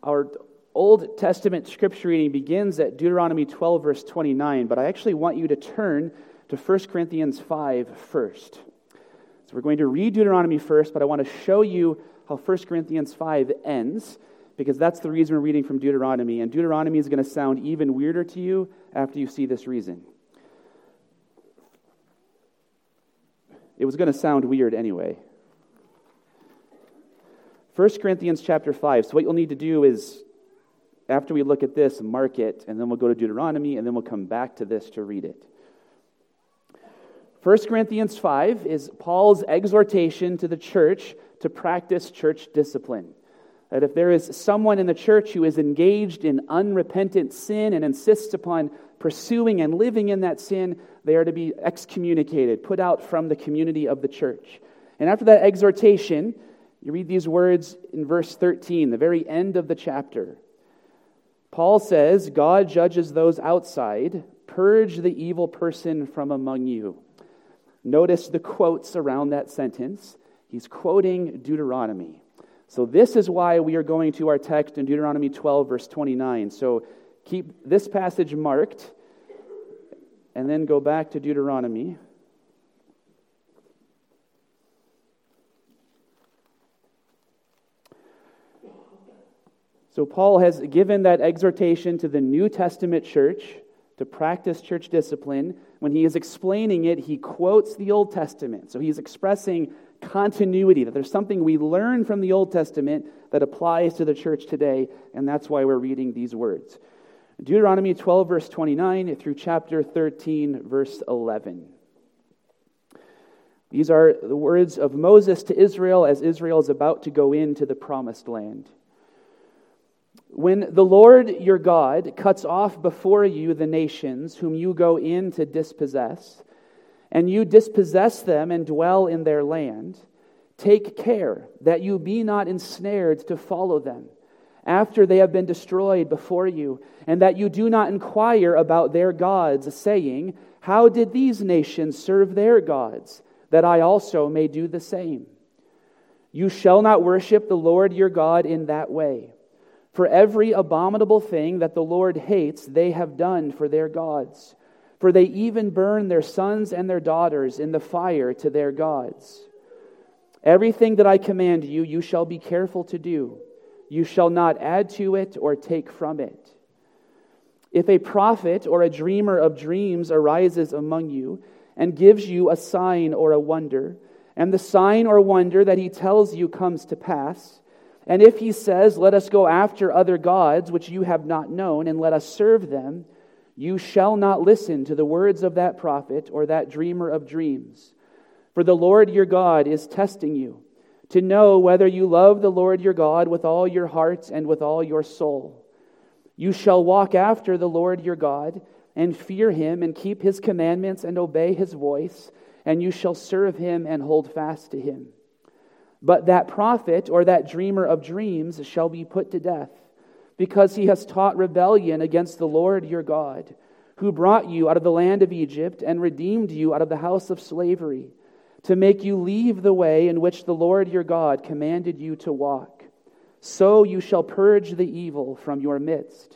Our Old Testament scripture reading begins at Deuteronomy 12, verse 29, but I actually want you to turn to 1 Corinthians 5 first. So we're going to read Deuteronomy first, but I want to show you how 1 Corinthians 5 ends, because that's the reason we're reading from Deuteronomy, and Deuteronomy is going to sound even weirder to you after you see this reason. It was going to sound weird anyway. 1 Corinthians chapter 5. So what you'll need to do is, after we look at this, mark it, and then we'll go to Deuteronomy, and then we'll come back to this to read it. 1 Corinthians 5 is Paul's exhortation to the church to practice church discipline. That if there is someone in the church who is engaged in unrepentant sin and insists upon pursuing and living in that sin, they are to be excommunicated, put out from the community of the church. And after that exhortation, you read these words in verse 13, the very end of the chapter. Paul says, God judges those outside, purge the evil person from among you. Notice the quotes around that sentence. He's quoting Deuteronomy. So this is why we are going to our text in Deuteronomy 12, verse 29. So keep this passage marked, and then go back to Deuteronomy. So Paul has given that exhortation to the New Testament church to practice church discipline. When he is explaining it, he quotes the Old Testament. So he's expressing continuity, that there's something we learn from the Old Testament that applies to the church today, and that's why we're reading these words. Deuteronomy 12, verse 29 through chapter 13, verse 11. These are the words of Moses to Israel as Israel is about to go into the promised land. When the Lord your God cuts off before you the nations whom you go in to dispossess, and you dispossess them and dwell in their land, take care that you be not ensnared to follow them after they have been destroyed before you, and that you do not inquire about their gods, saying, how did these nations serve their gods, that I also may do the same? You shall not worship the Lord your God in that way. For every abominable thing that the Lord hates, they have done for their gods. For they even burn their sons and their daughters in the fire to their gods. Everything that I command you, you shall be careful to do. You shall not add to it or take from it. If a prophet or a dreamer of dreams arises among you and gives you a sign or a wonder, and the sign or wonder that he tells you comes to pass, and if he says, let us go after other gods which you have not known, and let us serve them, you shall not listen to the words of that prophet or that dreamer of dreams. For the Lord your God is testing you, to know whether you love the Lord your God with all your heart and with all your soul. You shall walk after the Lord your God, and fear him, and keep his commandments, and obey his voice, and you shall serve him and hold fast to him. But that prophet or that dreamer of dreams shall be put to death, because he has taught rebellion against the Lord your God, who brought you out of the land of Egypt and redeemed you out of the house of slavery, to make you leave the way in which the Lord your God commanded you to walk. So you shall purge the evil from your midst.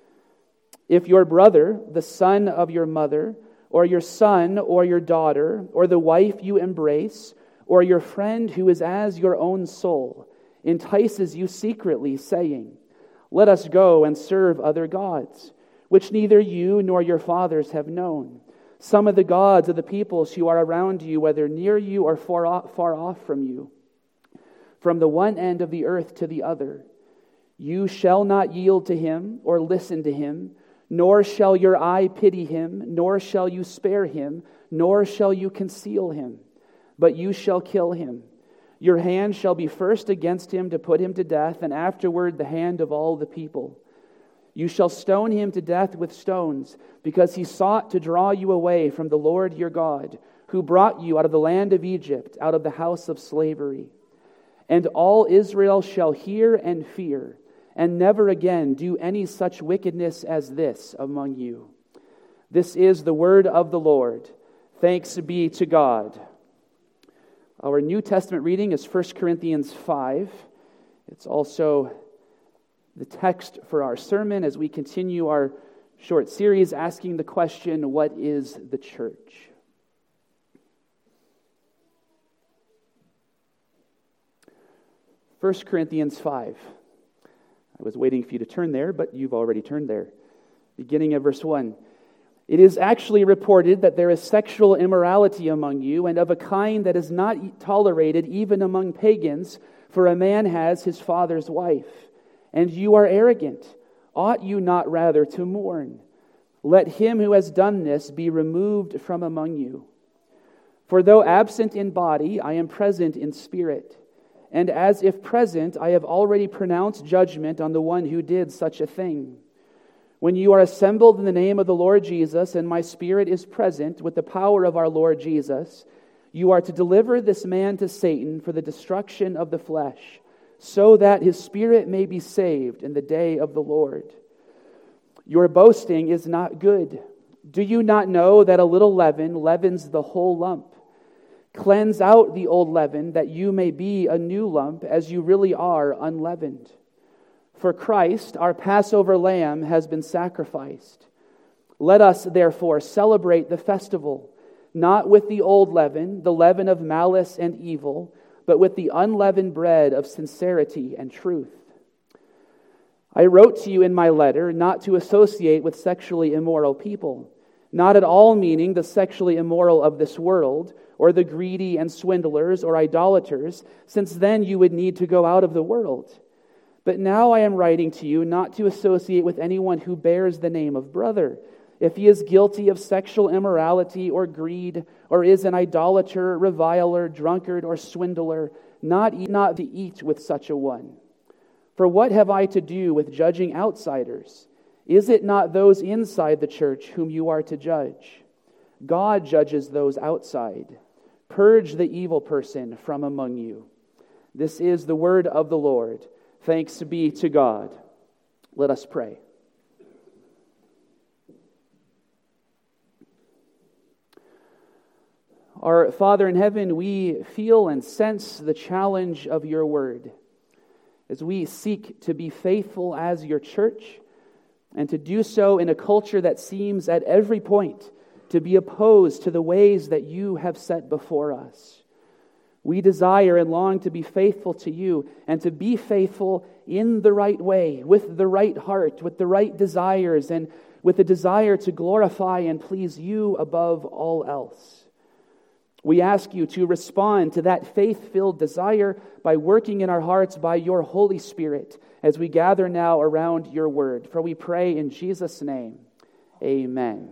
If your brother, the son of your mother, or your son or your daughter, or the wife you embrace, or your friend who is as your own soul, entices you secretly, saying, let us go and serve other gods, which neither you nor your fathers have known, some of the gods of the peoples who are around you, whether near you or far off from you, from the one end of the earth to the other. You shall not yield to him or listen to him, nor shall your eye pity him, nor shall you spare him, nor shall you conceal him. But you shall kill him. Your hand shall be first against him to put him to death, and afterward the hand of all the people. You shall stone him to death with stones, because he sought to draw you away from the Lord your God, who brought you out of the land of Egypt, out of the house of slavery. And all Israel shall hear and fear, and never again do any such wickedness as this among you. This is the word of the Lord. Thanks be to God. Our New Testament reading is 1 Corinthians 5. It's also the text for our sermon as we continue our short series asking the question, what is the church? First Corinthians 5. I was waiting for you to turn there, but you've already turned there. Beginning of verse 1. It is actually reported that there is sexual immorality among you, and of a kind that is not tolerated even among pagans, for a man has his father's wife. And you are arrogant. Ought you not rather to mourn? Let him who has done this be removed from among you. For though absent in body, I am present in spirit. And as if present, I have already pronounced judgment on the one who did such a thing. When you are assembled in the name of the Lord Jesus, and my spirit is present with the power of our Lord Jesus, you are to deliver this man to Satan for the destruction of the flesh, so that his spirit may be saved in the day of the Lord. Your boasting is not good. Do you not know that a little leaven leavens the whole lump? Cleanse out the old leaven, that you may be a new lump, as you really are unleavened. For Christ, our Passover lamb, has been sacrificed. Let us, therefore, celebrate the festival, not with the old leaven, the leaven of malice and evil, but with the unleavened bread of sincerity and truth. I wrote to you in my letter not to associate with sexually immoral people, not at all meaning the sexually immoral of this world, or the greedy and swindlers or idolaters, since then you would need to go out of the world. But now I am writing to you not to associate with anyone who bears the name of brother, if he is guilty of sexual immorality or greed, or is an idolater, reviler, drunkard, or swindler, not to eat with such a one. For what have I to do with judging outsiders? Is it not those inside the church whom you are to judge? God judges those outside. Purge the evil person from among you. This is the word of the Lord. Thanks be to God. Let us pray. Our Father in heaven, we feel and sense the challenge of your word as we seek to be faithful as your church and to do so in a culture that seems at every point to be opposed to the ways that you have set before us. We desire and long to be faithful to you and to be faithful in the right way, with the right heart, with the right desires, and with the desire to glorify and please you above all else. We ask you to respond to that faith-filled desire by working in our hearts by your Holy Spirit as we gather now around your word. For we pray in Jesus' name, amen.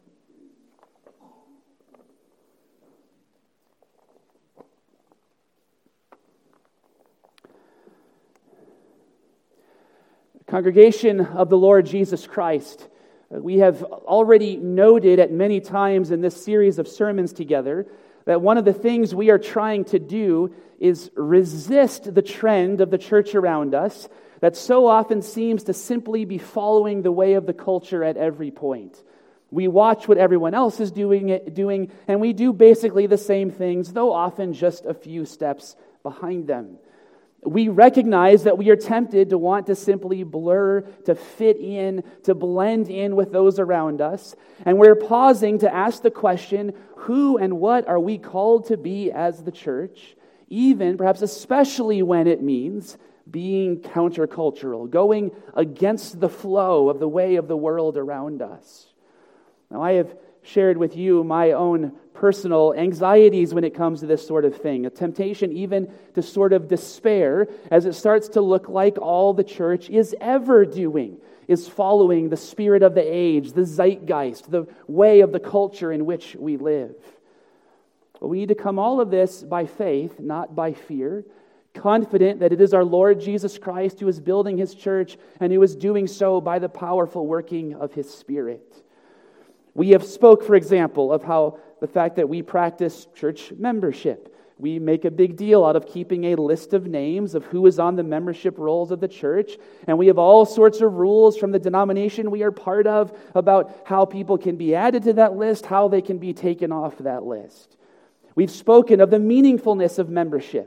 Congregation of the Lord Jesus Christ, we have already noted at many times in this series of sermons together that one of the things we are trying to do is resist the trend of the church around us that so often seems to simply be following the way of the culture at every point. We watch what everyone else is doing, and we do basically the same things, though often just a few steps behind them. We recognize that we are tempted to want to simply blur, to fit in, to blend in with those around us. And we're pausing to ask the question, who and what are we called to be as the church? Even, perhaps especially when it means being countercultural, going against the flow of the way of the world around us. Now, I have shared with you my own personal anxieties when it comes to this sort of thing, a temptation even to sort of despair as it starts to look like all the church is ever doing is following the spirit of the age, the zeitgeist, the way of the culture in which we live. But we need to come all of this by faith, not by fear, confident that it is our Lord Jesus Christ who is building his church and who is doing so by the powerful working of his Spirit. We have spoke, for example, of how the fact that we practice church membership. We make a big deal out of keeping a list of names of who is on the membership rolls of the church, and we have all sorts of rules from the denomination we are part of about how people can be added to that list, how they can be taken off that list. We've spoken of the meaningfulness of membership,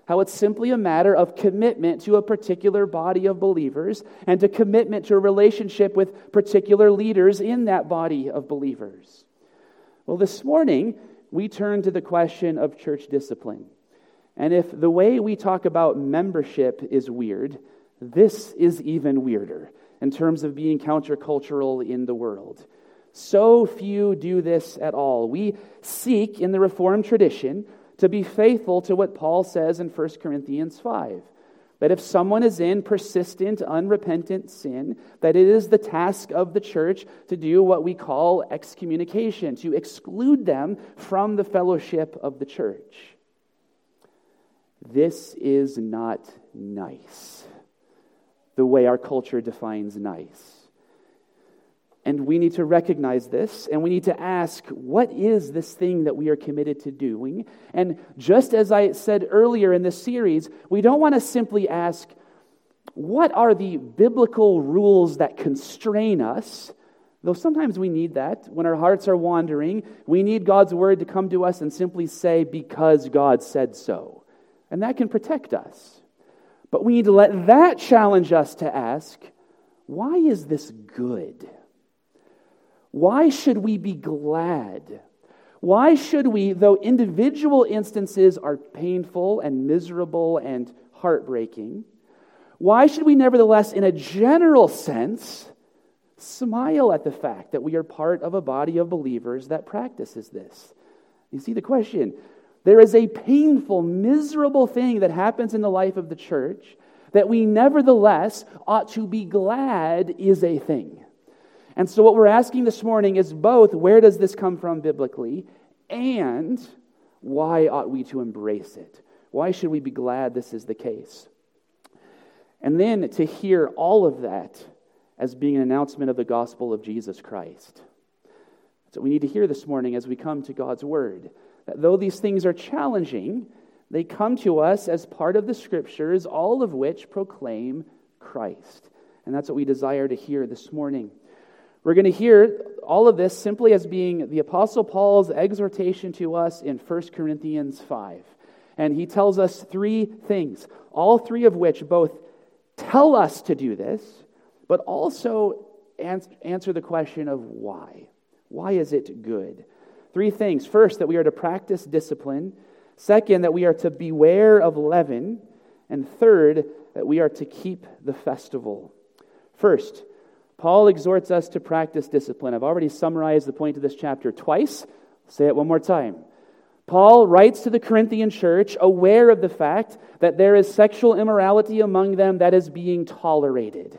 How it's simply a matter of commitment to a particular body of believers and to commitment to a relationship with particular leaders in that body of believers. Well, this morning, we turn to the question of church discipline. And if the way we talk about membership is weird, this is even weirder in terms of being countercultural in the world. So few do this at all. We seek in the Reformed tradition to be faithful to what Paul says in 1 Corinthians 5. That if someone is in persistent, unrepentant sin, that it is the task of the church to do what we call excommunication, to exclude them from the fellowship of the church. This is not nice, the way our culture defines nice. And we need to recognize this, and we need to ask, what is this thing that we are committed to doing? And just as I said earlier in this series, we don't want to simply ask, what are the biblical rules that constrain us? Though sometimes we need that. When our hearts are wandering, we need God's word to come to us and simply say, because God said so. And that can protect us. But we need to let that challenge us to ask, why is this good? Why should we be glad? Why should we, though individual instances are painful and miserable and heartbreaking, why should we nevertheless, in a general sense, smile at the fact that we are part of a body of believers that practices this? You see the question. There is a painful, miserable thing that happens in the life of the church that we nevertheless ought to be glad is a thing. And so what we're asking this morning is both, where does this come from biblically, and why ought we to embrace it? Why should we be glad this is the case? And then to hear all of that as being an announcement of the gospel of Jesus Christ. That's what we need to hear this morning as we come to God's word. That though these things are challenging, they come to us as part of the scriptures, all of which proclaim Christ. And that's what we desire to hear this morning. We're going to hear all of this simply as being the Apostle Paul's exhortation to us in 1 Corinthians 5. And he tells us three things, all three of which both tell us to do this, but also answer the question of why. Why is it good? Three things. First, that we are to practice discipline. Second, that we are to beware of leaven. And third, that we are to keep the festival. First, Paul exhorts us to practice discipline. I've already summarized the point of this chapter twice. I'll say it one more time. Paul writes to the Corinthian church aware of the fact that there is sexual immorality among them that is being tolerated.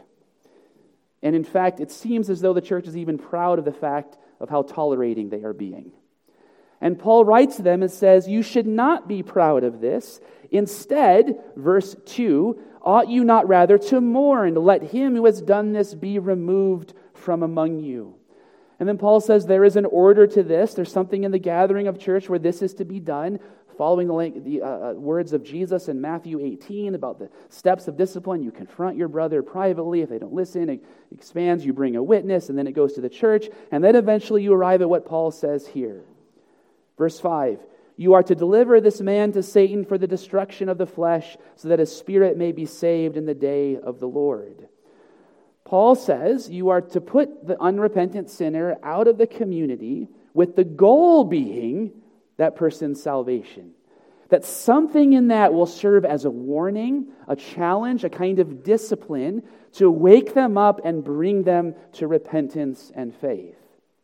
And in fact, it seems as though the church is even proud of the fact of how tolerating they are being. And Paul writes to them and says, you should not be proud of this. Instead, verse 2, ought you not rather to mourn? Let him who has done this be removed from among you. And then Paul says there is an order to this. There's something in the gathering of church where this is to be done, following the words of Jesus in Matthew 18 about the steps of discipline. You confront your brother privately. If they don't listen, it expands. You bring a witness, and then it goes to the church. And then eventually you arrive at what Paul says here. Verse 5, you are to deliver this man to Satan for the destruction of the flesh, so that his spirit may be saved in the day of the Lord. Paul says you are to put the unrepentant sinner out of the community with the goal being that person's salvation. That something in that will serve as a warning, a challenge, a kind of discipline to wake them up and bring them to repentance and faith.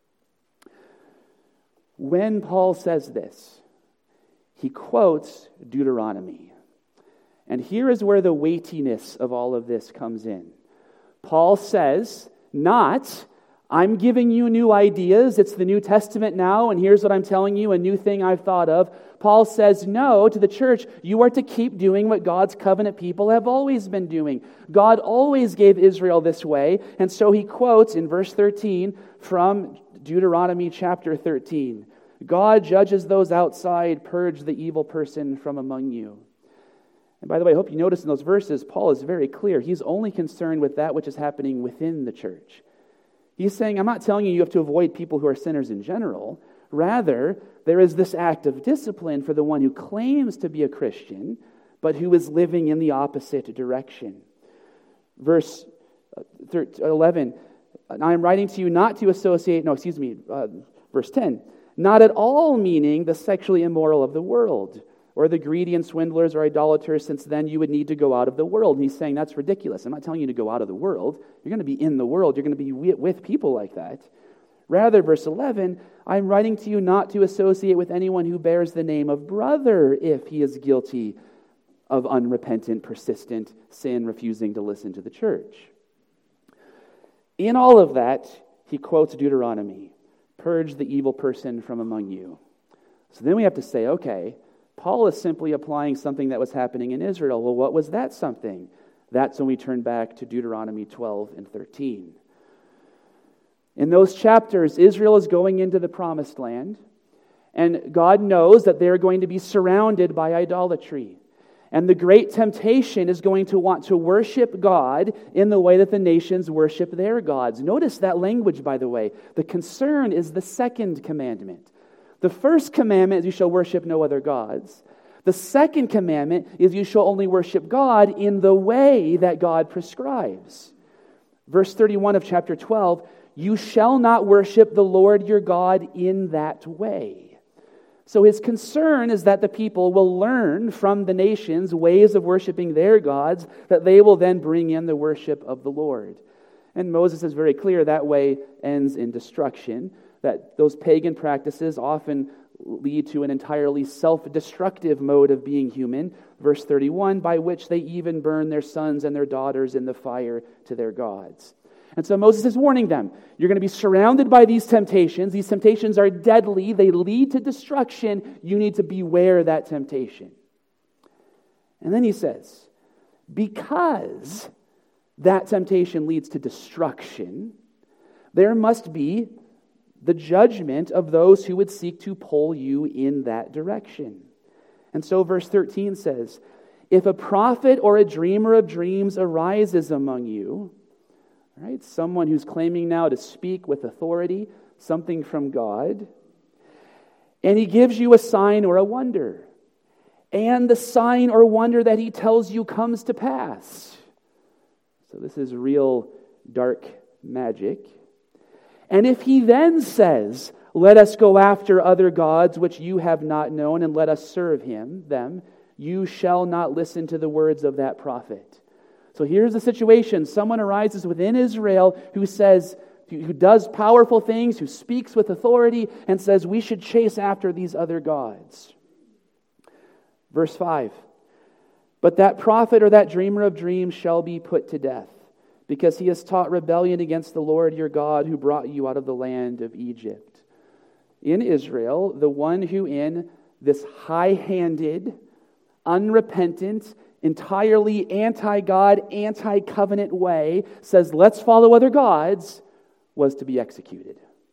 When Paul says this, he quotes Deuteronomy. And here is where the weightiness of all of this comes in. Paul says, not, I'm giving you new ideas, it's the New Testament now, and here's what I'm telling you, a new thing I've thought of. Paul says, no, to the church, you are to keep doing what God's covenant people have always been doing. God always gave Israel this way, and so he quotes in verse 13 from Deuteronomy chapter 13, God judges those outside, purge the evil person from among you. And by the way, I hope you notice in those verses, Paul is very clear. He's only concerned with that which is happening within the church. He's saying, I'm not telling you have to avoid people who are sinners in general. Rather, there is this act of discipline for the one who claims to be a Christian, but who is living in the opposite direction. Verse 11, I am writing to you not to associate, verse 10, not at all meaning the sexually immoral of the world, or the greedy and swindlers or idolaters, since then you would need to go out of the world. And he's saying that's ridiculous. I'm not telling you to go out of the world. You're going to be in the world. You're going to be with people like that. Rather, verse 11, I'm writing to you not to associate with anyone who bears the name of brother if he is guilty of unrepentant, persistent sin, refusing to listen to the church. In all of that, he quotes Deuteronomy, purge the evil person from among you. So then we have to say, okay, Paul is simply applying something that was happening in Israel. Well, what was that something? That's when we turn back to Deuteronomy 12 and 13. In those chapters, Israel is going into the promised land, and God knows that they're going to be surrounded by idolatry. And the great temptation is going to want to worship God in the way that the nations worship their gods. Notice that language, by the way. The concern is the second commandment. The first commandment is you shall worship no other gods. The second commandment is you shall only worship God in the way that God prescribes. Verse 31 of chapter 12, you shall not worship the Lord your God in that way. So his concern is that the people will learn from the nations ways of worshiping their gods, that they will then bring in the worship of the Lord. And Moses is very clear that way ends in destruction, that those pagan practices often lead to an entirely self-destructive mode of being human. Verse 31, by which they even burn their sons and their daughters in the fire to their gods. And so Moses is warning them, you're going to be surrounded by these temptations. These temptations are deadly. They lead to destruction. You need to beware that temptation. And then he says, because that temptation leads to destruction, there must be the judgment of those who would seek to pull you in that direction. And so verse 13 says, if a prophet or a dreamer of dreams arises among you, right, someone who's claiming now to speak with authority, something from God, and he gives you a sign or a wonder, and the sign or wonder that he tells you comes to pass. So this is real dark magic. And if he then says, let us go after other gods which you have not known, and let us serve them, you shall not listen to the words of that prophet. So here's the situation. Someone arises within Israel who says, who does powerful things, who speaks with authority, and says we should chase after these other gods. Verse 5, but that prophet or that dreamer of dreams shall be put to death, because he has taught rebellion against the Lord your God who brought you out of the land of Egypt. In Israel, the one who in this high-handed, unrepentant, entirely anti-God, anti-covenant way says, let's follow other gods, was to be executed.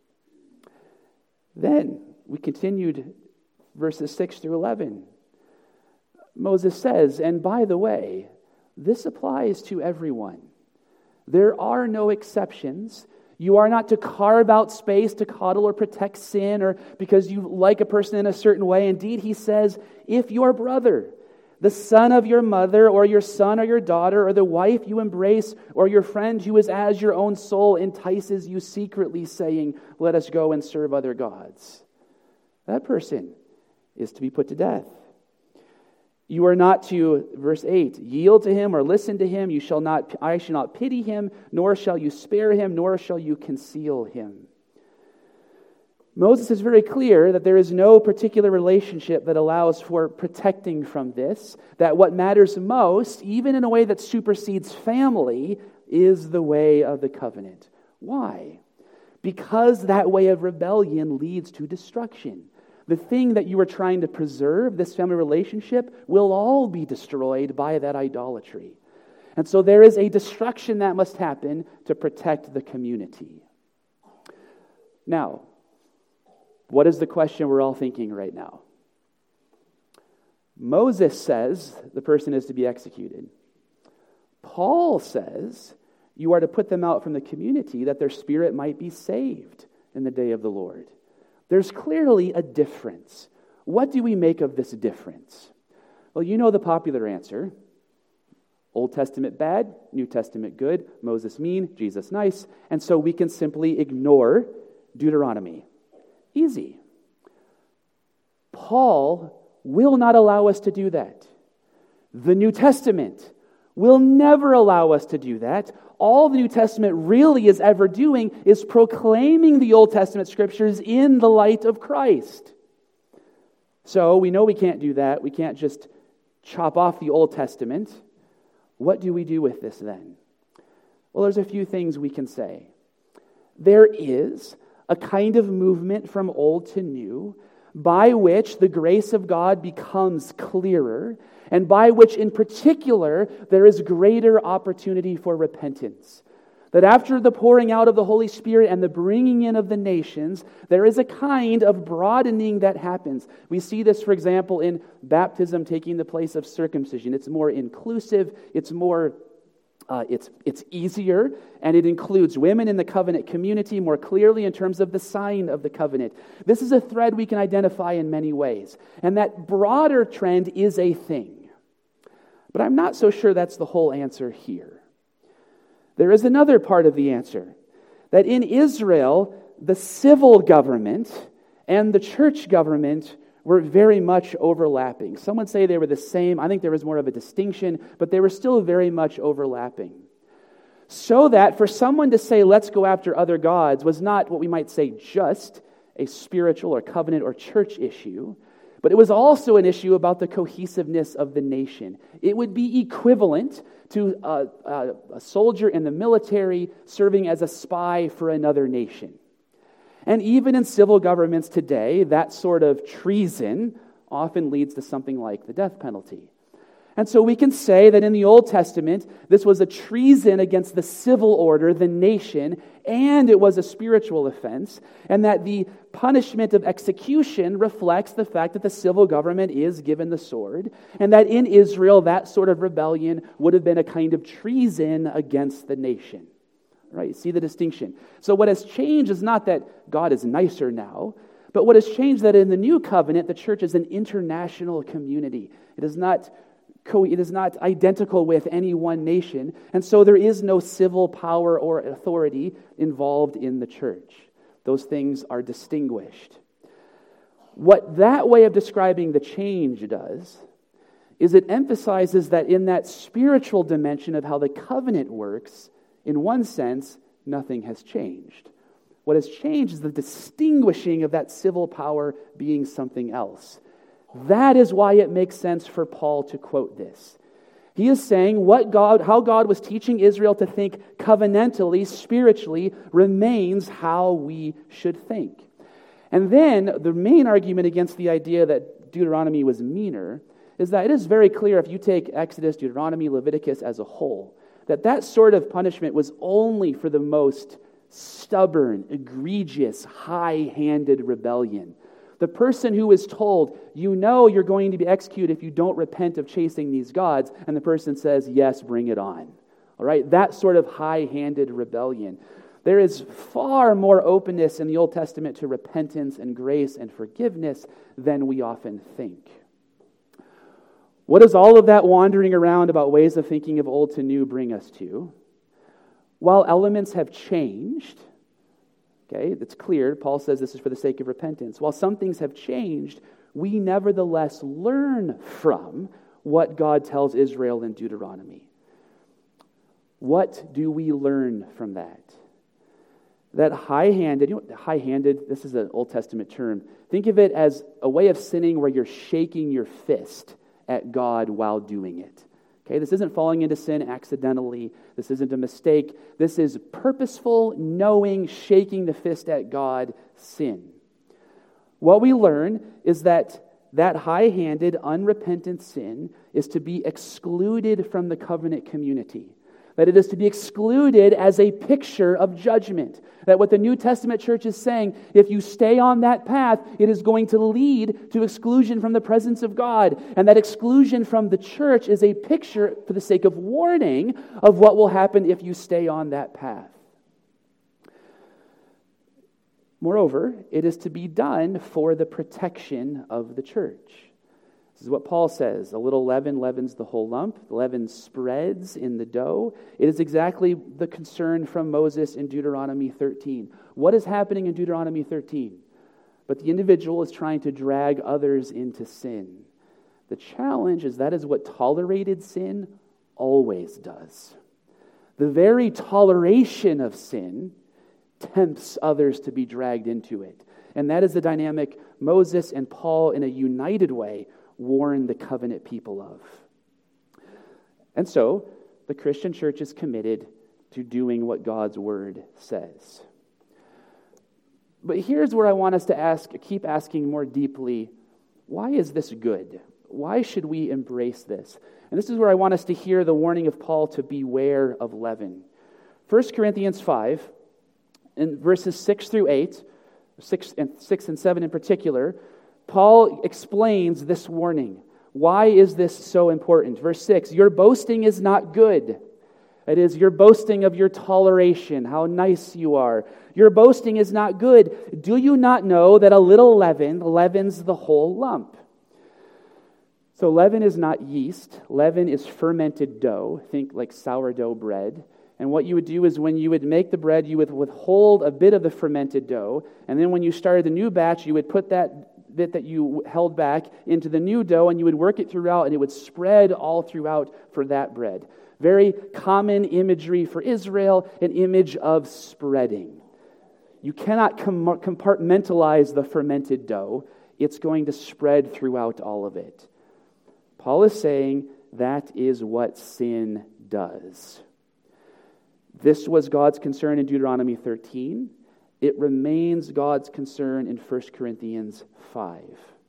Then we continued verses 6 through 11. Moses says, and by the way, this applies to everyone. There are no exceptions. You are not to carve out space to coddle or protect sin or because you like a person in a certain way. Indeed, he says, if your brother, the son of your mother, or your son or your daughter, or the wife you embrace, or your friend who is as your own soul entices you secretly, saying, let us go and serve other gods, that person is to be put to death. You are not to, verse 8, yield to him or listen to him. I shall not pity him, nor shall you spare him, nor shall you conceal him. Moses is very clear that there is no particular relationship that allows for protecting from this, that what matters most, even in a way that supersedes family, is the way of the covenant. Why? Because that way of rebellion leads to destruction. The thing that you are trying to preserve, this family relationship, will all be destroyed by that idolatry. And so there is a destruction that must happen to protect the community. Now, what is the question we're all thinking right now? Moses says the person is to be executed. Paul says you are to put them out from the community that their spirit might be saved in the day of the Lord. There's clearly a difference. What do we make of this difference? Well, you know the popular answer. Old Testament bad, New Testament good, Moses mean, Jesus nice, and so we can simply ignore Deuteronomy. Easy. Paul will not allow us to do that. The New Testament will never allow us to do that. All the New Testament really is ever doing is proclaiming the Old Testament scriptures in the light of Christ. So we know we can't do that. We can't just chop off the Old Testament. What do we do with this then? Well, there's a few things we can say. There is a kind of movement from old to new by which the grace of God becomes clearer, and by which in particular there is greater opportunity for repentance. That after the pouring out of the Holy Spirit and the bringing in of the nations, there is a kind of broadening that happens. We see this, for example, in baptism taking the place of circumcision. It's more inclusive, it's easier, and it includes women in the covenant community more clearly in terms of the sign of the covenant. This is a thread we can identify in many ways. And that broader trend is a thing. But I'm not so sure that's the whole answer here. There is another part of the answer, that in Israel, the civil government and the church government were very much overlapping. Some would say they were the same. I think there was more of a distinction, but they were still very much overlapping. So that for someone to say, let's go after other gods, was not what we might say just a spiritual or covenant or church issue, but it was also an issue about the cohesiveness of the nation. It would be equivalent to a soldier in the military serving as a spy for another nation. And even in civil governments today, that sort of treason often leads to something like the death penalty. And so we can say that in the Old Testament, this was a treason against the civil order, the nation, and it was a spiritual offense, and that the punishment of execution reflects the fact that the civil government is given the sword, and that in Israel, that sort of rebellion would have been a kind of treason against the nation. Right? See the distinction. So what has changed is not that God is nicer now, but what has changed is that in the new covenant, the church is an international community. It is not identical with any one nation, and so there is no civil power or authority involved in the church. Those things are distinguished. What that way of describing the change does is it emphasizes that in that spiritual dimension of how the covenant works, in one sense, nothing has changed. What has changed is the distinguishing of that civil power being something else. That is why it makes sense for Paul to quote this. He is saying how God was teaching Israel to think covenantally, spiritually, remains how we should think. And then the main argument against the idea that Deuteronomy was meaner is that it is very clear if you take Exodus, Deuteronomy, Leviticus as a whole, that sort of punishment was only for the most stubborn, egregious, high-handed rebellion. The person who is told, you know you're going to be executed if you don't repent of chasing these gods, and the person says, yes, bring it on. All right, that sort of high-handed rebellion. There is far more openness in the Old Testament to repentance and grace and forgiveness than we often think. What does all of that wandering around about ways of thinking of old to new bring us to? While elements have changed, okay, it's clear, Paul says this is for the sake of repentance. While some things have changed, we nevertheless learn from what God tells Israel in Deuteronomy. What do we learn from that? That high-handed, this is an Old Testament term. Think of it as a way of sinning where you're shaking your fist at God while doing it. Okay, this isn't falling into sin accidentally. This isn't a mistake. This is purposeful, knowing, shaking the fist at God sin. What we learn is that high-handed, unrepentant sin is to be excluded from the covenant community. That it is to be excluded as a picture of judgment. That what the New Testament church is saying, if you stay on that path, it is going to lead to exclusion from the presence of God. And that exclusion from the church is a picture, for the sake of warning, of what will happen if you stay on that path. Moreover, it is to be done for the protection of the church. This is what Paul says. A little leaven leavens the whole lump. Leaven spreads in the dough. It is exactly the concern from Moses in Deuteronomy 13. What is happening in Deuteronomy 13? But the individual is trying to drag others into sin. The challenge is that is what tolerated sin always does. The very toleration of sin tempts others to be dragged into it. And that is the dynamic Moses and Paul, in a united way, warn the covenant people of. And so, the Christian church is committed to doing what God's word says. But here's where I want us to keep asking more deeply, why is this good? Why should we embrace this? And this is where I want us to hear the warning of Paul to beware of leaven. 1 Corinthians 5, in verses 6 through 8, 6 and 7 in particular, Paul explains this warning. Why is this so important? Verse 6, your boasting is not good. That is, your boasting of your toleration, how nice you are. Your boasting is not good. Do you not know that a little leaven leavens the whole lump? So leaven is not yeast. Leaven is fermented dough. Think like sourdough bread. And what you would do is when you would make the bread, you would withhold a bit of the fermented dough. And then when you started the new batch, you would put that bit that you held back into the new dough, and you would work it throughout, and it would spread all throughout for that bread. Very common imagery for Israel, an image of spreading. You cannot compartmentalize the fermented dough. It's going to spread throughout all of it. Paul is saying that is what sin does. This was God's concern in Deuteronomy 13. It remains God's concern in 1 Corinthians 5.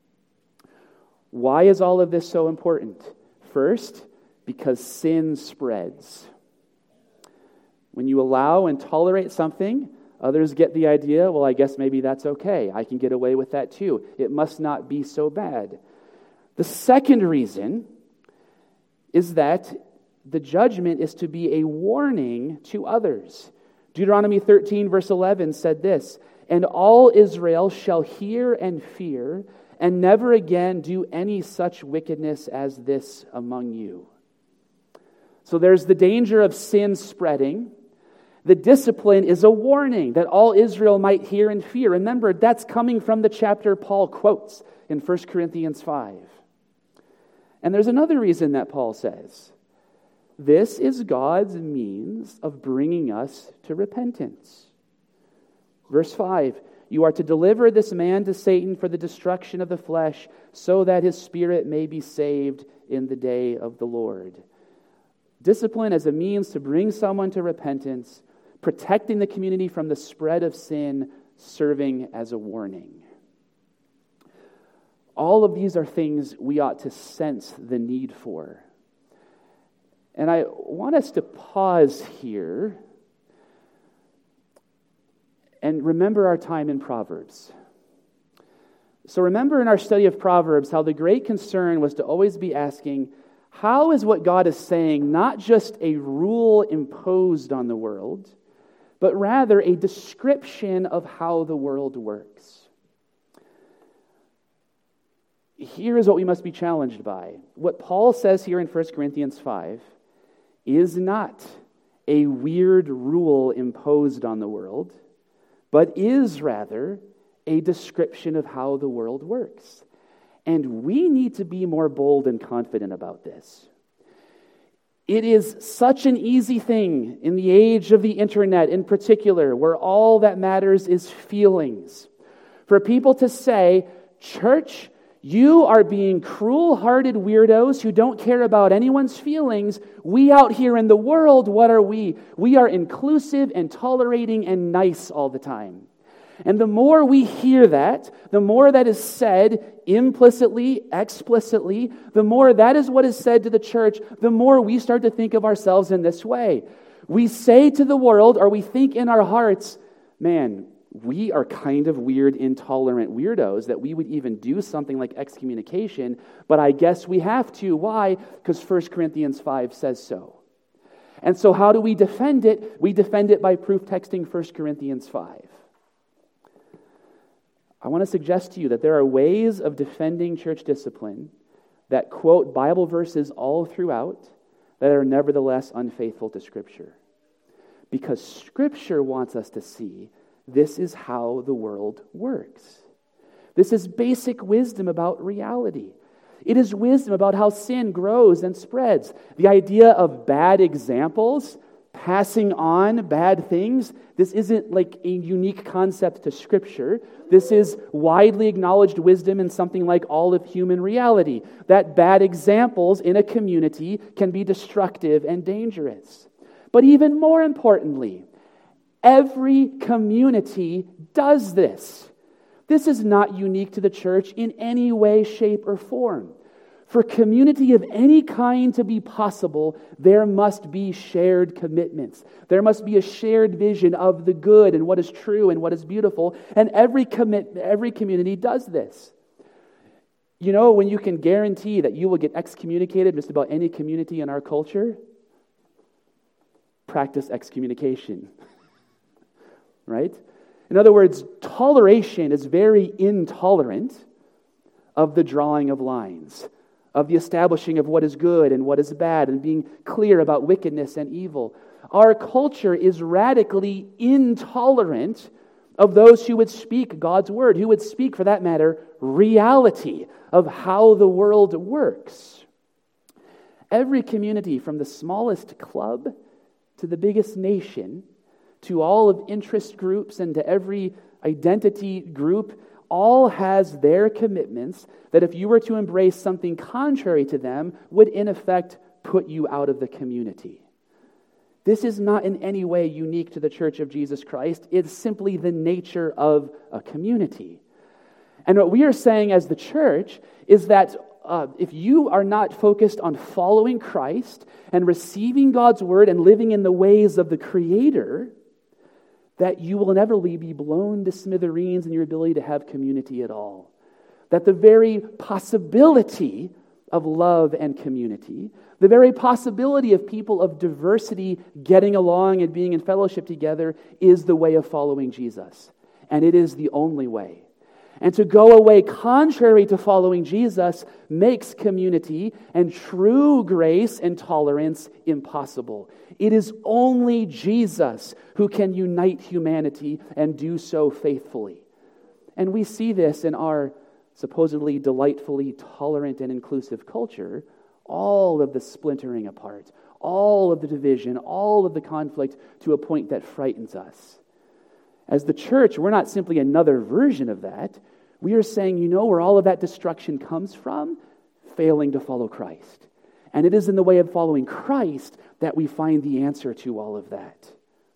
Why is all of this so important? First, because sin spreads. When you allow and tolerate something, others get the idea, well, I guess maybe that's okay. I can get away with that too. It must not be so bad. The second reason is that the judgment is to be a warning to others. Deuteronomy 13, verse 11 said this, and all Israel shall hear and fear, and never again do any such wickedness as this among you. So there's the danger of sin spreading. The discipline is a warning that all Israel might hear and fear. Remember, that's coming from the chapter Paul quotes in 1 Corinthians 5. And there's another reason that Paul says, this is God's means of bringing us to repentance. Verse 5, you are to deliver this man to Satan for the destruction of the flesh, so that his spirit may be saved in the day of the Lord. Discipline as a means to bring someone to repentance, protecting the community from the spread of sin, serving as a warning. All of these are things we ought to sense the need for. And I want us to pause here and remember our time in Proverbs. So remember in our study of Proverbs how the great concern was to always be asking, how is what God is saying not just a rule imposed on the world, but rather a description of how the world works? Here is what we must be challenged by. What Paul says here in 1 Corinthians 5 is not a weird rule imposed on the world, but is rather a description of how the world works. And we need to be more bold and confident about this. It is such an easy thing in the age of the internet in particular, where all that matters is feelings, for people to say, church, you are being cruel-hearted weirdos who don't care about anyone's feelings. We out here in the world, what are we? We are inclusive and tolerating and nice all the time. And the more we hear that, the more that is said implicitly, explicitly, the more that is what is said to the church, the more we start to think of ourselves in this way. We say to the world, or we think in our hearts, man, we are kind of weird, intolerant weirdos that we would even do something like excommunication, but I guess we have to. Why? Because 1 Corinthians 5 says so. And so how do we defend it? We defend it by proof texting 1 Corinthians 5. I want to suggest to you that there are ways of defending church discipline that quote Bible verses all throughout that are nevertheless unfaithful to Scripture. Because Scripture wants us to see this is how the world works. This is basic wisdom about reality. It is wisdom about how sin grows and spreads. The idea of bad examples, passing on bad things, this isn't like a unique concept to Scripture. This is widely acknowledged wisdom in something like all of human reality, that bad examples in a community can be destructive and dangerous. But even more importantly, every community does this. This is not unique to the church in any way, shape, or form. For community of any kind to be possible, there must be shared commitments. There must be a shared vision of the good and what is true and what is beautiful. And every community does this. You know, when you can guarantee that you will get excommunicated just about any community in our culture, practice excommunication. Right? In other words, toleration is very intolerant of the drawing of lines, of the establishing of what is good and what is bad, and being clear about wickedness and evil. Our culture is radically intolerant of those who would speak God's word, who would speak, for that matter, reality of how the world works. Every community, from the smallest club to the biggest nation, to all of interest groups and to every identity group, all has their commitments that if you were to embrace something contrary to them, would in effect put you out of the community. This is not in any way unique to the Church of Jesus Christ. It's simply the nature of a community. And what we are saying as the church is that if you are not focused on following Christ and receiving God's word and living in the ways of the Creator, that you will inevitably be blown to smithereens in your ability to have community at all. That the very possibility of love and community, the very possibility of people of diversity getting along and being in fellowship together is the way of following Jesus. And it is the only way. And to go away contrary to following Jesus makes community and true grace and tolerance impossible. It is only Jesus who can unite humanity and do so faithfully. And we see this in our supposedly delightfully tolerant and inclusive culture, all of the splintering apart, all of the division, all of the conflict to a point that frightens us. As the church, we're not simply another version of that. We are saying, you know where all of that destruction comes from? Failing to follow Christ. And it is in the way of following Christ that we find the answer to all of that.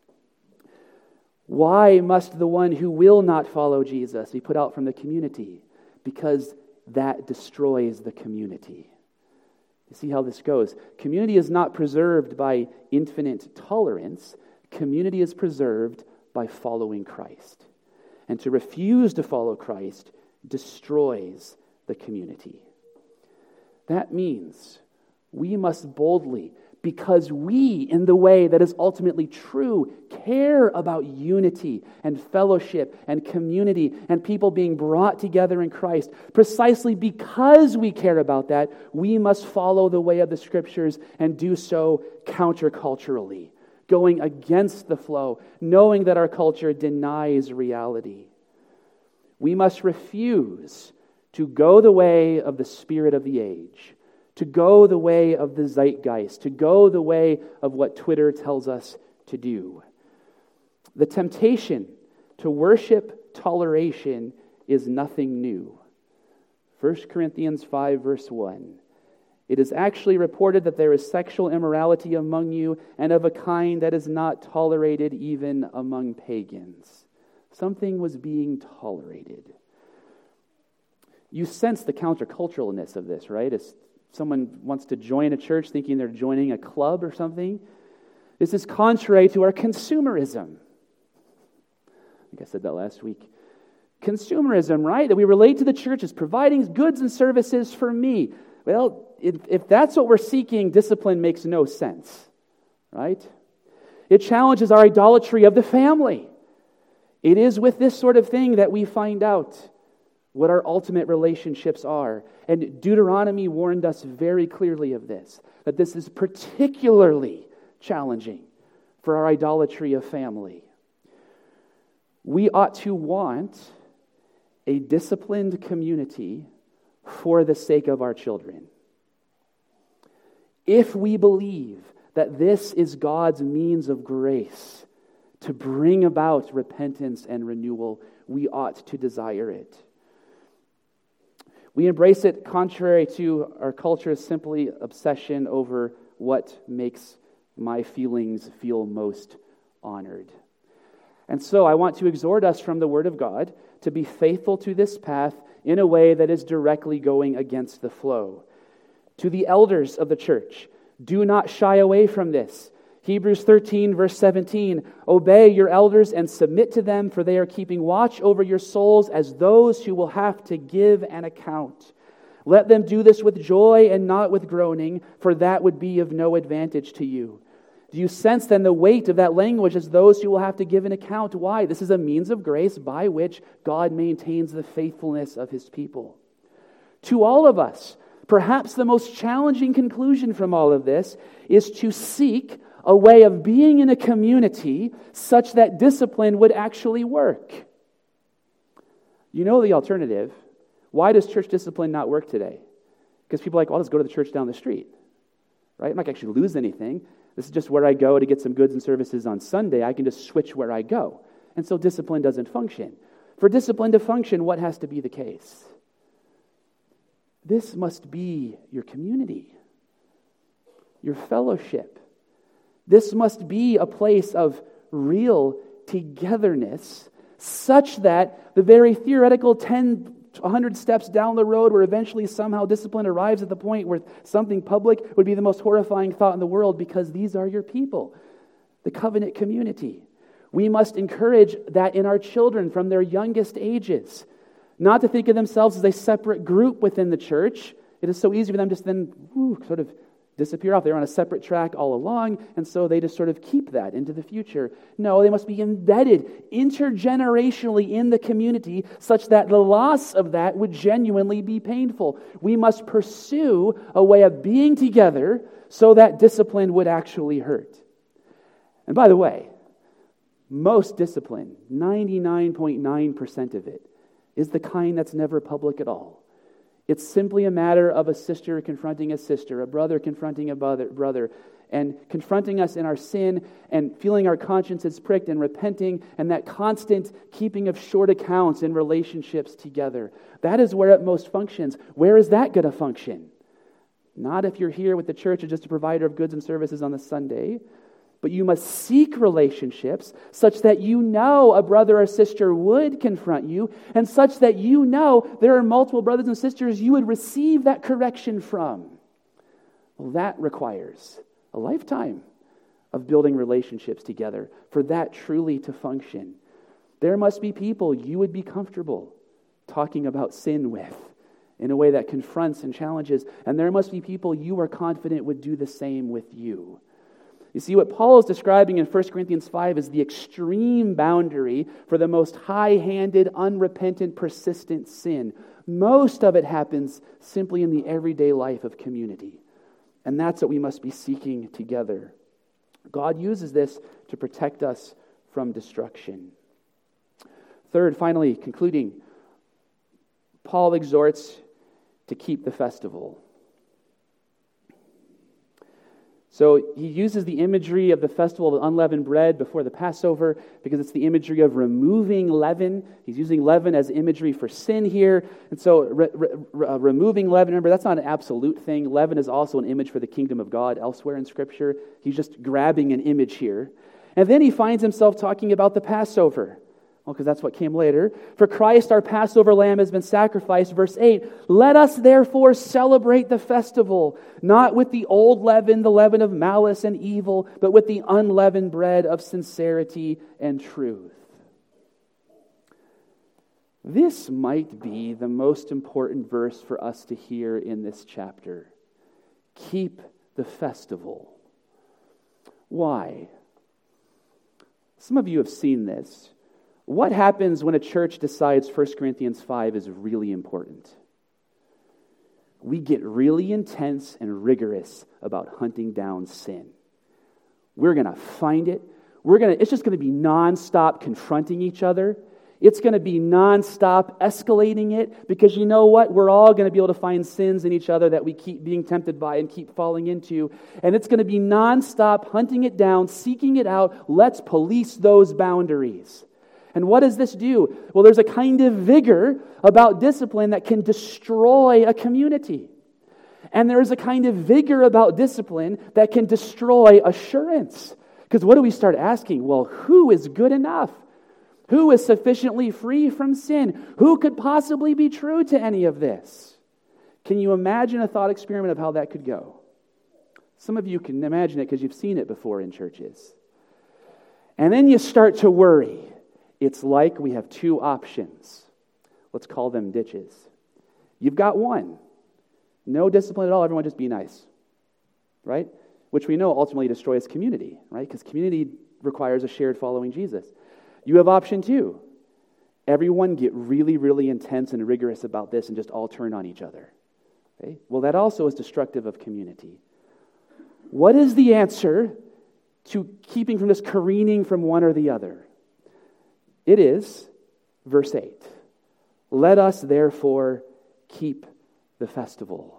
Why must the one who will not follow Jesus be put out from the community? Because that destroys the community. You see how this goes? Community is not preserved by infinite tolerance. Community is preserved by following Christ. And to refuse to follow Christ destroys the community. That means we must boldly, because we, in the way that is ultimately true, care about unity and fellowship and community and people being brought together in Christ. Precisely because we care about that, we must follow the way of the Scriptures and do so counterculturally, going against the flow, knowing that our culture denies reality. We must refuse to go the way of the spirit of the age, to go the way of the zeitgeist, to go the way of what Twitter tells us to do. The temptation to worship toleration is nothing new. 1 Corinthians 5, verse 1. It is actually reported that there is sexual immorality among you, and of a kind that is not tolerated even among pagans. Something was being tolerated. You sense the counterculturalness of this, right? As someone wants to join a church thinking they're joining a club or something. This is contrary to our consumerism. I think I said that last week. Consumerism, right? That we relate to the church as providing goods and services for me. Well, if that's what we're seeking, discipline makes no sense, right? It challenges our idolatry of the family. It is with this sort of thing that we find out what our ultimate relationships are. And Deuteronomy warned us very clearly of this, that this is particularly challenging for our idolatry of family. We ought to want a disciplined community for the sake of our children. If we believe that this is God's means of grace to bring about repentance and renewal, we ought to desire it. We embrace it contrary to our culture's simply obsession over what makes my feelings feel most honored. And so I want to exhort us from the Word of God to be faithful to this path in a way that is directly going against the flow. To the elders of the church, do not shy away from this. Hebrews 13, verse 17, obey your elders and submit to them, for they are keeping watch over your souls as those who will have to give an account. Let them do this with joy and not with groaning, for that would be of no advantage to you. Do you sense then the weight of that language as those who will have to give an account? Why? This is a means of grace by which God maintains the faithfulness of His people. To all of us, perhaps the most challenging conclusion from all of this is to seek a way of being in a community such that discipline would actually work. You know the alternative. Why does church discipline not work today? Because people are like, well, I'll just go to the church down the street. Right? I'm not going to actually lose anything. This is just where I go to get some goods and services on Sunday. I can just switch where I go. And so discipline doesn't function. For discipline to function, what has to be the case? This must be your community, your fellowship. This must be a place of real togetherness, such that the very theoretical 100 steps down the road where eventually somehow discipline arrives at the point where something public would be the most horrifying thought in the world, because these are your people, the covenant community. We must encourage that in our children from their youngest ages, not to think of themselves as a separate group within the church. It is so easy for them to just then sort of disappear off. They're on a separate track all along, and so they just sort of keep that into the future. No, they must be embedded intergenerationally in the community such that the loss of that would genuinely be painful. We must pursue a way of being together so that discipline would actually hurt. And by the way, most discipline, 99.9% of it, is the kind that's never public at all. It's simply a matter of a sister confronting a sister, a brother confronting a brother, and confronting us in our sin and feeling our consciences pricked and repenting, and that constant keeping of short accounts in relationships together. That is where it most functions. Where is that going to function? Not if you're here with the church as just a provider of goods and services on the Sunday, but you must seek relationships such that you know a brother or sister would confront you, and such that you know there are multiple brothers and sisters you would receive that correction from. Well, that requires a lifetime of building relationships together for that truly to function. There must be people you would be comfortable talking about sin with in a way that confronts and challenges, and there must be people you are confident would do the same with you. You see, what Paul is describing in 1 Corinthians 5 is the extreme boundary for the most high-handed, unrepentant, persistent sin. Most of it happens simply in the everyday life of community. And that's what we must be seeking together. God uses this to protect us from destruction. Third, finally, concluding, Paul exhorts to keep the festival. So he uses the imagery of the festival of unleavened bread before the Passover because it's the imagery of removing leaven. He's using leaven as imagery for sin here. And so removing leaven, remember, that's not an absolute thing. Leaven is also an image for the kingdom of God elsewhere in Scripture. He's just grabbing an image here. And then he finds himself talking about the Passover. Well, because that's what came later. For Christ, our Passover lamb, has been sacrificed. Verse 8, let us therefore celebrate the festival, not with the old leaven, the leaven of malice and evil, but with the unleavened bread of sincerity and truth. This might be the most important verse for us to hear in this chapter. Keep the festival. Why? Some of you have seen this. What happens when a church decides 1 Corinthians 5 is really important? We get really intense and rigorous about hunting down sin. We're going to find it. It's just going to be nonstop confronting each other. It's going to be nonstop escalating it, because you know what? We're all going to be able to find sins in each other that we keep being tempted by and keep falling into. And it's going to be nonstop hunting it down, seeking it out. Let's police those boundaries. And what does this do? Well, there's a kind of vigor about discipline that can destroy a community. And there is a kind of vigor about discipline that can destroy assurance. Because what do we start asking? Well, who is good enough? Who is sufficiently free from sin? Who could possibly be true to any of this? Can you imagine a thought experiment of how that could go? Some of you can imagine it because you've seen it before in churches. And then you start to worry. It's like we have two options. Let's call them ditches. You've got one. No discipline at all. Everyone just be nice. Right? Which we know ultimately destroys community. Right? Because community requires a shared following Jesus. You have option 2. Everyone get really, really intense and rigorous about this and just all turn on each other. Okay? Well, that also is destructive of community. What is the answer to keeping from just careening from one or the other? It is verse 8. Let us therefore keep the festival.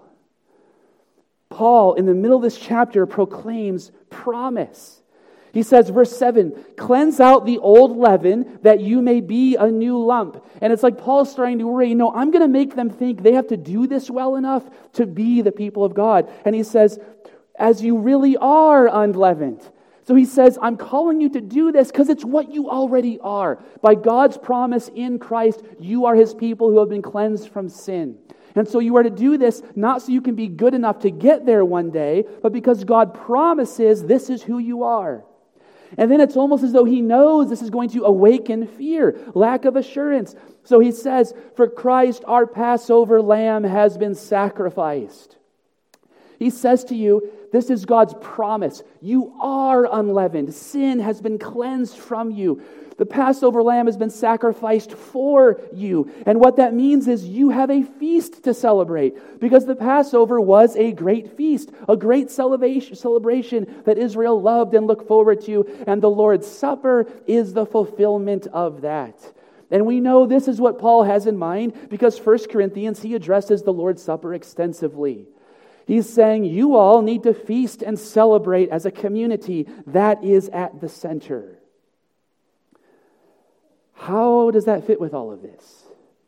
Paul, in the middle of this chapter, proclaims promise. He says, verse 7, cleanse out the old leaven that you may be a new lump. And it's like Paul's starting to worry, I'm going to make them think they have to do this well enough to be the people of God. And he says, as you really are unleavened. So he says, I'm calling you to do this because it's what you already are. By God's promise in Christ, you are his people who have been cleansed from sin. And so you are to do this not so you can be good enough to get there one day, but because God promises this is who you are. And then it's almost as though he knows this is going to awaken fear, lack of assurance. So he says, for Christ, our Passover lamb, has been sacrificed. He says to you, this is God's promise. You are unleavened. Sin has been cleansed from you. The Passover lamb has been sacrificed for you. And what that means is you have a feast to celebrate, because the Passover was a great feast, a great celebration that Israel loved and looked forward to. And the Lord's Supper is the fulfillment of that. And we know this is what Paul has in mind, because 1 Corinthians, he addresses the Lord's Supper extensively. He's saying you all need to feast and celebrate as a community. That is at the center. How does that fit with all of this?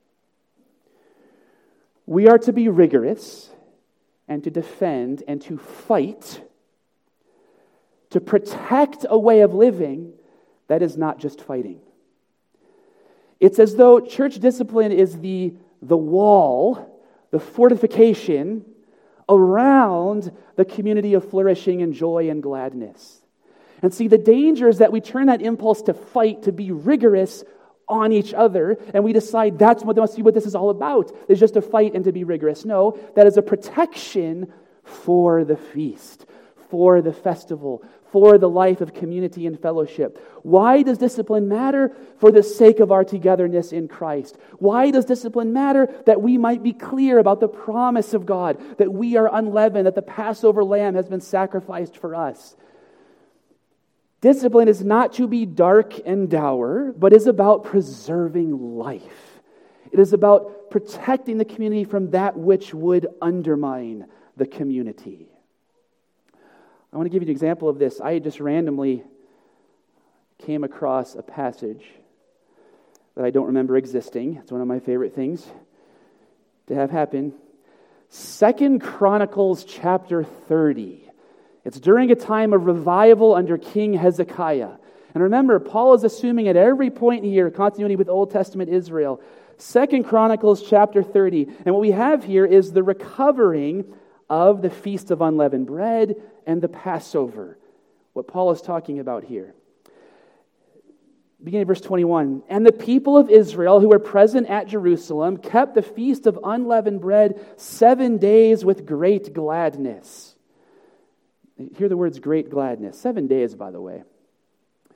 We are to be rigorous and to defend and to fight to protect a way of living that is not just fighting. It's as though church discipline is the wall, the fortification around the community of flourishing and joy and gladness. And see, the danger is that we turn that impulse to fight, to be rigorous on each other, and we decide that's what this is all about, is just to fight and to be rigorous. No, that is a protection for the feast, for the festival, for the life of community and fellowship. Why does discipline matter? For the sake of our togetherness in Christ. Why does discipline matter? That we might be clear about the promise of God, that we are unleavened, that the Passover lamb has been sacrificed for us. Discipline is not to be dark and dour, but is about preserving life. It is about protecting the community from that which would undermine the community. I want to give you an example of this. I just randomly came across a passage that I don't remember existing. It's one of my favorite things to have happen. 2 Chronicles chapter 30. It's during a time of revival under King Hezekiah. And remember, Paul is assuming at every point here continuity with Old Testament Israel. 2 Chronicles chapter 30. And what we have here is the recovering of the Feast of Unleavened Bread and the Passover. What Paul is talking about here. Beginning of verse 21. And the people of Israel who were present at Jerusalem kept the Feast of Unleavened Bread 7 days with great gladness. Hear the words great gladness. 7 days, by the way.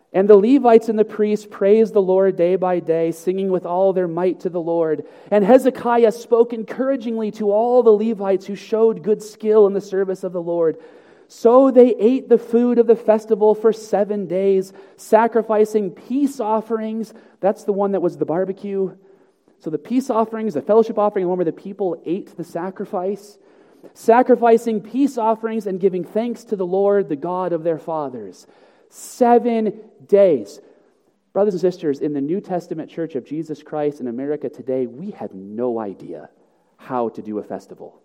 And the Levites and the priests praised the Lord day by day, singing with all their might to the Lord. And Hezekiah spoke encouragingly to all the Levites who showed good skill in the service of the Lord. So they ate the food of the festival for 7 days, sacrificing peace offerings. That's the one that was the barbecue. So the peace offerings, the fellowship offering, the one where the people ate the sacrifice. Sacrificing peace offerings and giving thanks to the Lord, the God of their fathers. 7 days. Brothers and sisters, in the New Testament Church of Jesus Christ in America today, we have no idea how to do a festival.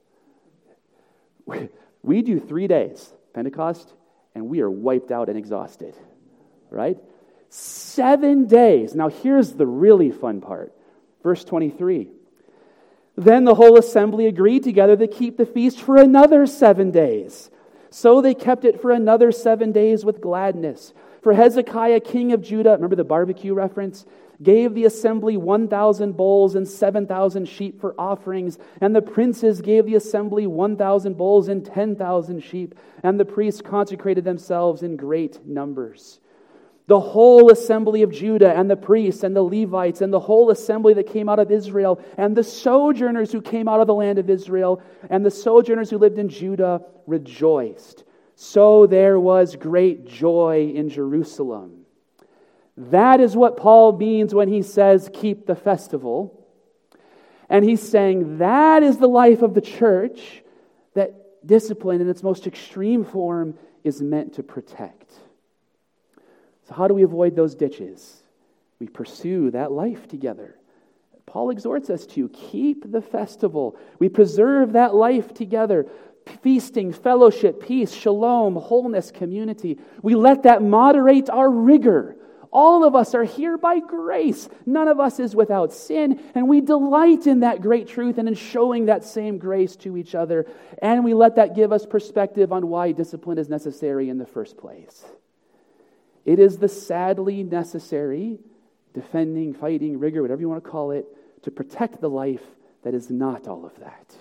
We do 3 days, Pentecost, and we are wiped out and exhausted, right? 7 days. Now here's the really fun part. Verse 23. Then the whole assembly agreed together to keep the feast for another 7 days. So they kept it for another 7 days with gladness. For Hezekiah, king of Judah, remember the barbecue reference? Gave the assembly 1,000 bulls and 7,000 sheep for offerings. And the princes gave the assembly 1,000 bulls and 10,000 sheep. And the priests consecrated themselves in great numbers. The whole assembly of Judah and the priests and the Levites and the whole assembly that came out of Israel and the sojourners who came out of the land of Israel and the sojourners who lived in Judah rejoiced. So there was great joy in Jerusalem. That is what Paul means when he says, keep the festival. And he's saying that is the life of the church that discipline in its most extreme form is meant to protect. So how do we avoid those ditches? We pursue that life together. Paul exhorts us to keep the festival. We preserve that life together. Feasting, fellowship, peace, shalom, wholeness, community. We let that moderate our rigor. All of us are here by grace. None of us is without sin. And we delight in that great truth and in showing that same grace to each other. And we let that give us perspective on why discipline is necessary in the first place. It is the sadly necessary defending, fighting, rigor, whatever you want to call it, to protect the life that is not all of that.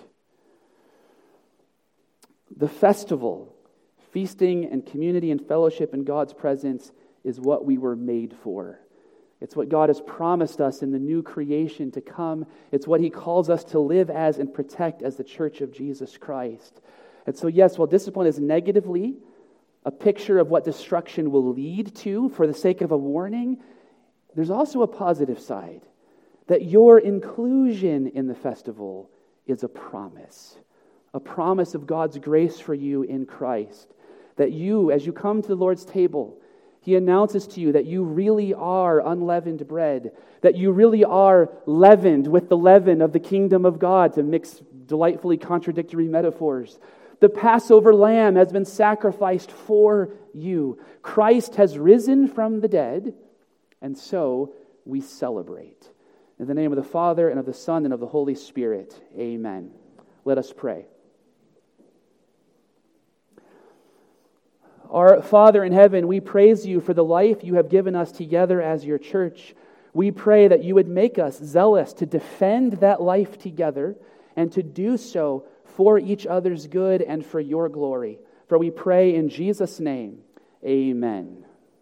The festival, feasting and community and fellowship in God's presence is what we were made for. It's what God has promised us in the new creation to come. It's what He calls us to live as and protect as the church of Jesus Christ. And so yes, while discipline is negatively a picture of what destruction will lead to for the sake of a warning, there's also a positive side, that your inclusion in the festival is a promise of God's grace for you in Christ, that you, as you come to the Lord's table, He announces to you that you really are unleavened bread, that you really are leavened with the leaven of the kingdom of God, to mix delightfully contradictory metaphors. The Passover lamb has been sacrificed for you. Christ has risen from the dead, and so we celebrate. In the name of the Father, and of the Son, and of the Holy Spirit, amen. Let us pray. Our Father in heaven, we praise you for the life you have given us together as your church. We pray that you would make us zealous to defend that life together and to do so for each other's good and for your glory. For we pray in Jesus' name, amen.